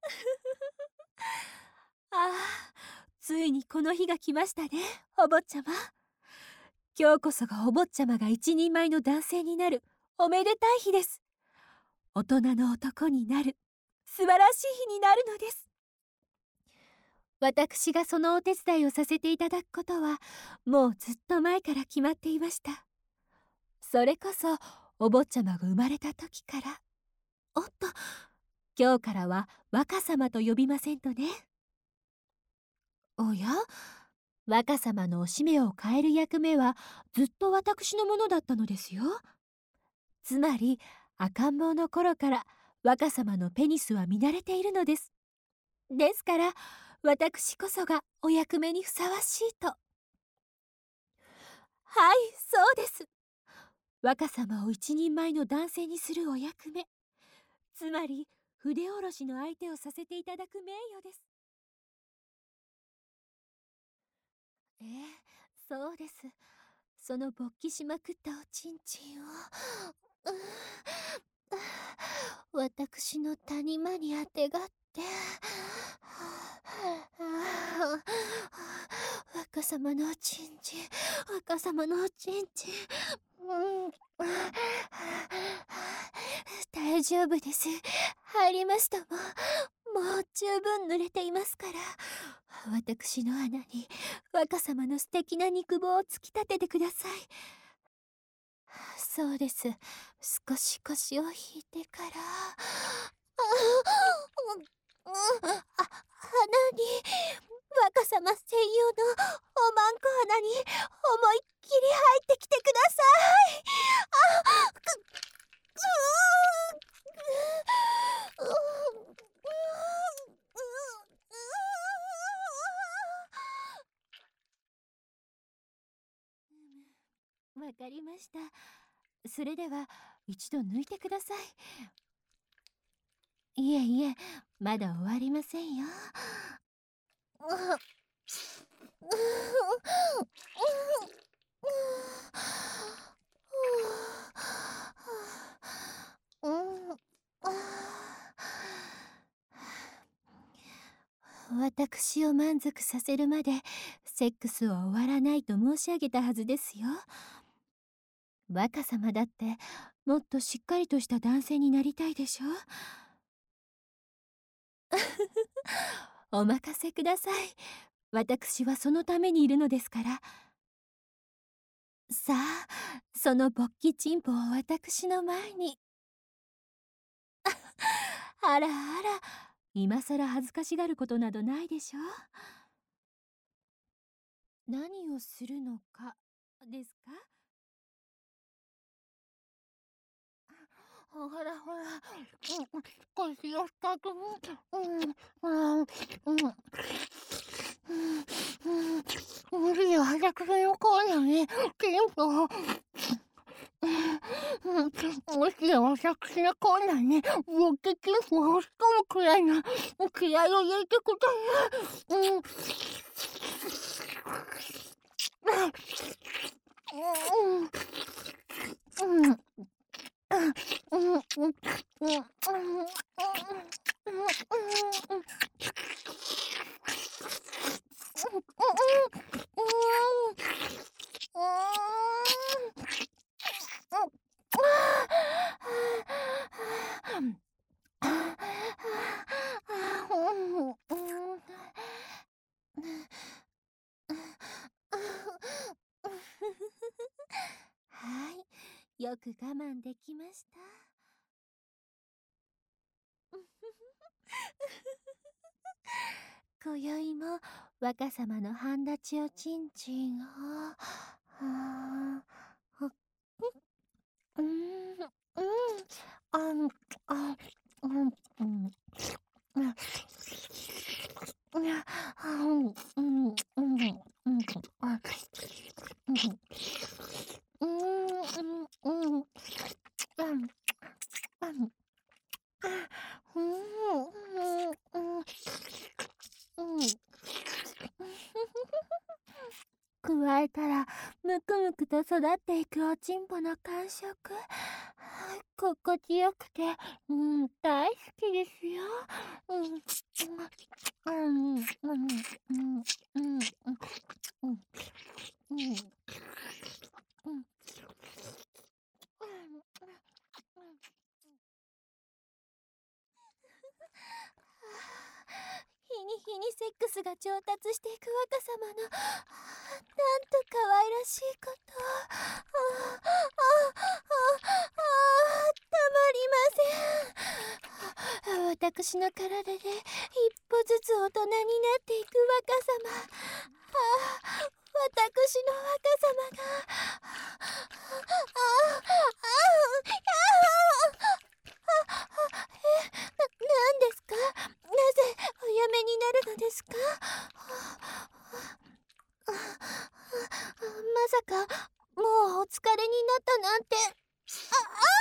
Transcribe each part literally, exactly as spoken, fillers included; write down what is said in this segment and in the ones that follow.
ああ、ついにこの日が来ましたね、お坊ちゃま。今日こそがお坊ちゃまが一人前の男性になるおめでたい日です。大人の男になる素晴らしい日になるのです。私がそのお手伝いをさせていただくことはもうずっと前から決まっていました。それこそお坊ちゃまが生まれた時から。おっと、今日からは若様と呼びませんとね。おや、若様のおしめを変える役目はずっと私のものだったのですよ。つまり赤ん坊の頃から若様のペニスは見慣れているのです。ですから私こそがお役目にふさわしいと。はい、そうです。若様を一人前の男性にするお役目、つまり筆下ろしの相手をさせていただく名誉です。ええ、そうです。その勃起しまくったおちんちんを、うう私の谷間にあてがって、若様のおちんちん、若様のおちんちん、うん、大丈夫です。入りますとも、もう十分濡れていますから、私の穴に若様の素敵な肉棒を突き立ててください。そうです。少し腰を引いてから、ああ、あ、鼻に、若様専用のおまんこ穴に思いっきり入ってきてください。あ、く、くー、う、う、う、う、わかりました。それでは一度抜いてください。いえいえ、まだ終わりませんよ。私を満足させるまでセックスは終わらないと申し上げたはずですよ。若様だってもっとしっかりとした男性になりたいでしょ。お任せください。私はそのためにいるのですから。さあ、その勃起チンポを私の前に。あらあら、今さら恥ずかしがることなどないでしょ。何をするのかですか。 ほらほら、うん、腰を深く、うん、うん、うん、うん、無理よ、早くそのコーナーに、ピンポン。もしや私のコーナーに、ボッケキンポを押し込むくらいの気合を入れてください。うん。うん。うん。うん。うん。 はい、よく我慢できました。今宵も若様の半立ちおちんちんを、はあ、ほっ、うん、うん、あん、あ、うん、うん、うん、うん、あん、うん、うん、うん、あ、うん、うん、うん、うん、うん、うん、あ、うん、うん、うん、うん。加えたらむくむくと育っていくおちんぽの感触、 心地よくて、うん、大好きですよ。うん、うん、うん、うん、うん、うん、うん、うん、うん、うん、 日に日にセックスが上達していく若様の、はあ、なんと可愛らしいこと。ああ、ああ、ああ、たまりません。私の体で一歩ずつ大人になっていく若様。ああ、私の若様が。ああ、ああ、え、な、なんですか？なぜおやめになるのですか？あ、まさかもうお疲れになったなんて。あ、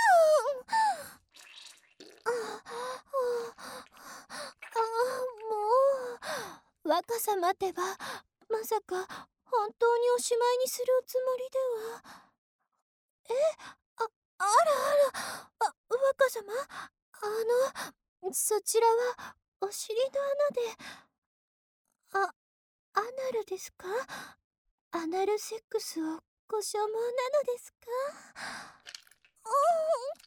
ああ、あ、もう若さ待てば、まさか本当におしまいにするおつもりでは。え、あ、あらあら、あ、若様、あのそちらはお尻の穴で、あ、アナルですか？アナルセックスをご所望なのですか？